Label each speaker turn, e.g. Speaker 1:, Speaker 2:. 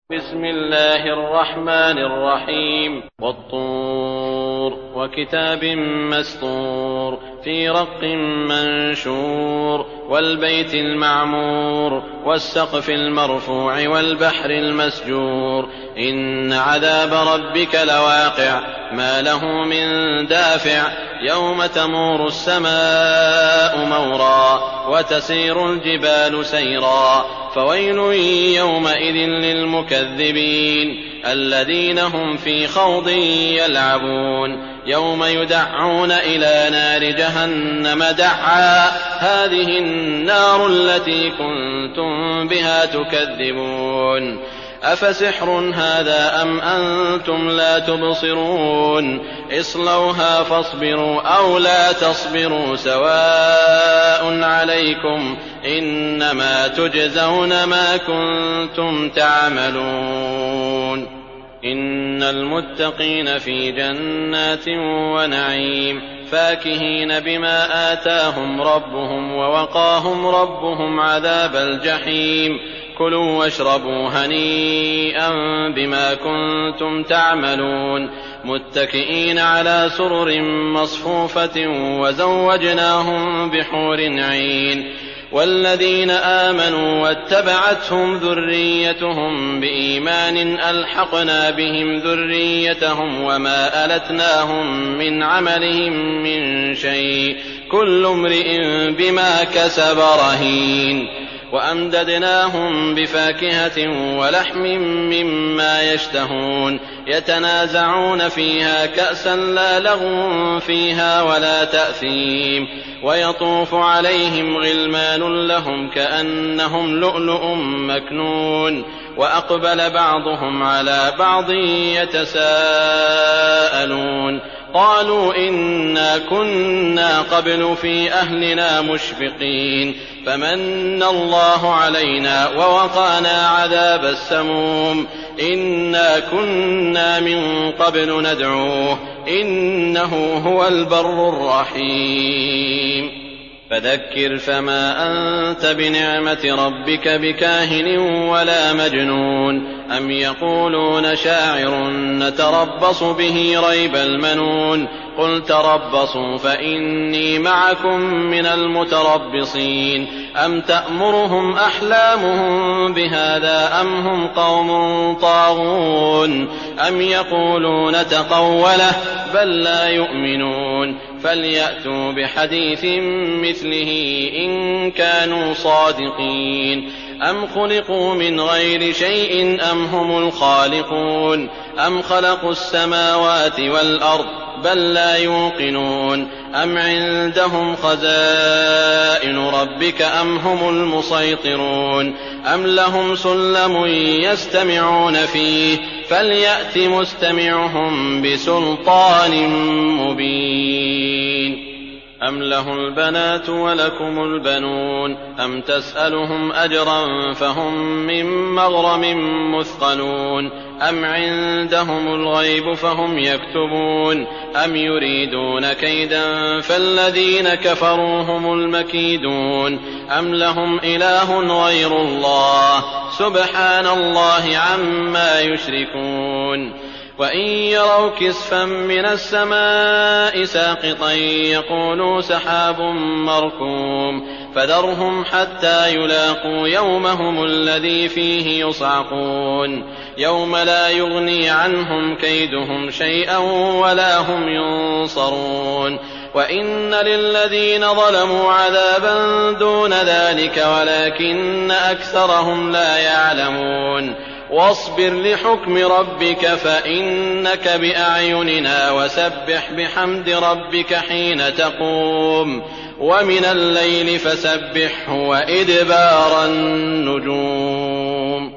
Speaker 1: بسم الله الرحمن الرحيم والطور وكتاب مسطور في رق منشور والبيت المعمور والسقف المرفوع والبحر المسجور إن عذاب ربك لواقع ما له من دافع يوم تمور السماء مورا وتسير الجبال سيرا فويل يومئذ للمكذبين الذين هم في خوض يلعبون يوم يدعون إلى نار جهنم دعا هذه النار التي كنتم بها تكذبون أفسحر هذا أم أنتم لا تبصرون اصلوها فاصبروا أو لا تصبروا سواء عليكم إنما تجزون ما كنتم تعملون إن المتقين في جنات ونعيم فاكهين بما آتاهم ربهم ووقاهم ربهم عذاب الجحيم كلوا واشربوا هنيئا بما كنتم تعملون متكئين على سرر مصفوفة وزوجناهم بحور عين والذين آمنوا واتبعتهم ذريتهم بإيمان ألحقنا بهم ذريتهم وما ألتناهم من عملهم من شيء كل امرئ بما كسب رهين وأمددناهم بفاكهة ولحم مما يشتهون يتنازعون فيها كأسا لا لغو فيها ولا تأثيم ويطوف عليهم غلمان لهم كأنهم لؤلؤ مكنون وأقبل بعضهم على بعض يتساءلون قالوا إنا كنا قبل في أهلنا مشفقين فمن الله علينا ووقانا عذاب السموم إنا كنا من قبل ندعوه إنه هو البر الرحيم فذكر فما أنت بنعمة ربك بكاهن ولا مجنون أم يقولون شاعر نتربص به ريب المنون قل تربصوا فإني معكم من المتربصين أم تأمرهم أحلامهم بهذا أم هم قوم طاغون أم يقولون تقوله بل لا يؤمنون فليأتوا بحديث مثله إن كانوا صادقين أم خلقوا من غير شيء أم هم الخالقون أم خلقوا السماوات والأرض بل لا يوقنون أم عندهم خزائن ربك أم هم المسيطرون أم لهم سلم يستمعون فيه فليأت مستمعهم بسلطان مبين أم له البنات ولكم البنون أم تسألهم أجرا فهم من مغرم مثقلون أم عندهم الغيب فهم يكتبون أم يريدون كيدا فالذين كفروا هم المكيدون أم لهم إله غير الله سبحان الله عما يشركون وإن يروا كسفا من السماء ساقطا يقولوا سحاب مركوم فذرهم حتى يلاقوا يومهم الذي فيه يصعقون يوم لا يغني عنهم كيدهم شيئا ولا هم ينصرون وإن للذين ظلموا عذابا دون ذلك ولكن أكثرهم لا يعلمون واصبر لحكم ربك فإنك بأعيننا وسبح بحمد ربك حين تقوم ومن الليل فسبحه وإدبار النجوم